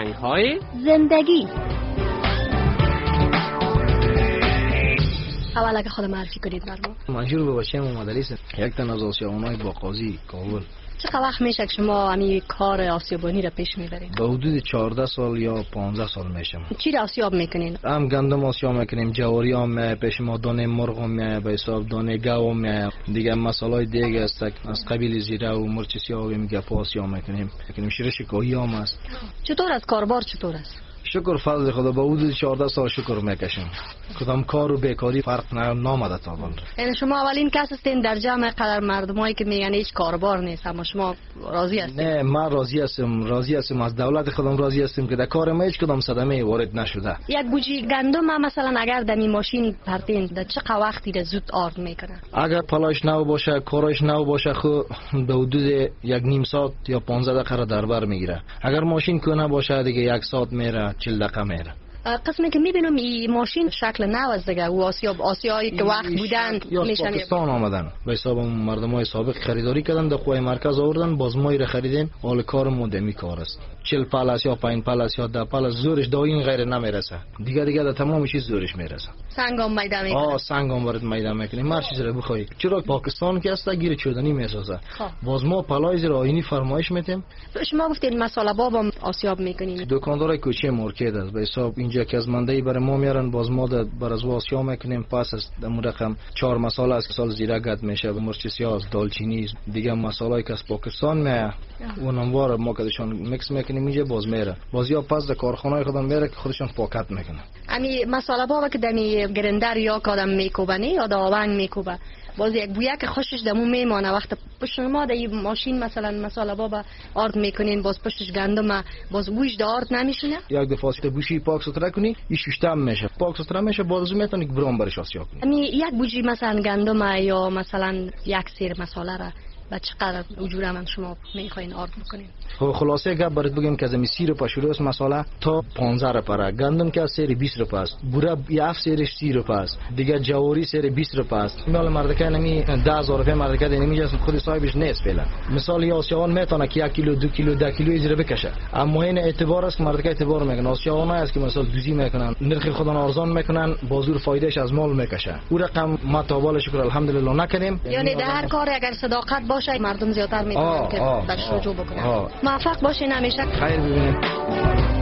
فرهنگ‌های زندگی. اول اگه خود معرفی کنید برام. منظور به بچه‌م مدرس یک تن از آسیابان‌های با قاضی کابل. چقدر وقت میشه که شما همین کار آسیابانی را پیش میبرید؟ به حدود 14 سال یا 15 سال میشم. چی را آسیاب میکنین؟ هم گندم آسیاب میکنیم، جواری هم پیش ما دانه مرغ هم به حساب دانه گاو هم دیگه مسائل دیگه است از قبیل زیره و مرچ سیاه و میگه آسیاب میکنیم. لیکن شیرش کوهی هم است. چطور است کاربار چطور است؟ شکر فضل خدا به حدود 14 سال شکر میکشیم. کدام کار و بیکاری فرق نامده تا بند. یعنی شما اولین کس هستین در جمع قدر مردمایی که میگن هیچ کاربار نیست، اما شما راضی هستین؟ نه من راضی هستم از دولت خودم راضی هستم که در کار ما هیچ کدام صدمه وارد نشده. یک بوجی گندم مثلا اگر در این ماشین پرتین در چه وقتی در زود آرد میکنه؟ اگر پلاش نو باشه کارش نو باشه خو به حدود یک نیم ساعت یا 15 دقیقه در بر میگیره. اگر ماشین کنه باشه دیگه یک ساعت میره 40 دقیقه میره. قسمی که میبینم این ماشین شکل نو است دیگه و آسیایی که وقت بودن میشن پاکستان آمدن به حساب مردمای سابق خریداری کردن در قوه مرکز آوردن باز ما را خریدیم. حال کار مدمی کار است 40 پلاس یا 5 پلاس یا 10 پلاس زورش دا این غیر نمیرسه دیگه در تمام چیز زورش میرسه. سنگام میده میکنه سنگام وارد میده میکنه هر چیز را بخوای. چرا پاکستان که است گیر چودنی میسازه باز ما پلایز را آینی فرمایش میتیم. شما گفتید مساله بابم آسیاب میکنین. دکاندار کوچه مارکت است به حساب اینجا که از منده برای ما میارن باز ما بر از واسیا میکنیم. پس از اون رقم 4 مساله از سال زیره گد میشه مرچ سیاه دالچینی دیگه مساله‌ای که از پاکستان میاد اونم ما کدشون میکس میکنیم اینجا باز میره باز یا پس در کارخانه خودم میره که خودشون پاکت میکنه. امی مساله بابا که دمی گرندر یا کادم میکوبنی یا داوند میکوبه باز یک بویا که خوشش دمو میمانه وقت پشت ما در این ماشین مثلا مساله بابا آرد میکنین باز پشتش گندم باز بوش دا آرد نمیشینه. یک دفعه که بوشی پاک ستره کنی این ششتم میشه پاک ستره میشه باز میتونی که برام برش آسیا کنی. امی یک بوجی مثلا گندم یا مثلا یک سیر مساله را و چقدر اجوره من شما میخواین آرد بکنین؟ خلاصه گپ برات بگم که از 30 روپیه شروع است مساله تا 15 روپیه. گندم که سری 20 روپیه است. بوره یه سرش 30 روپیه است. دیگه جواری سری 20 روپیه است. مال مردکه نمی 10000 روپیه مردکه نمیشه خود صاحبش نیست فعلا. مثال یا آسیوان میتونه که 1 کیلو 2 کیلو 10 کیلو اجره بکشه. اما این اعتبار است که مردکه اعتبار میکنه. آسیوان است که مثلا دوزی میکنن نرخ خودن ارزان میکنن بازور فایدهش از مال میکشه. او رقم ما تا شکر الحمدلله نکنیم. یعنی در هر کار اگر صداقت باشه مردم زیادتر میتونن که درش رجوع بکنن. موفق باشین همیشه. خیر ببینید.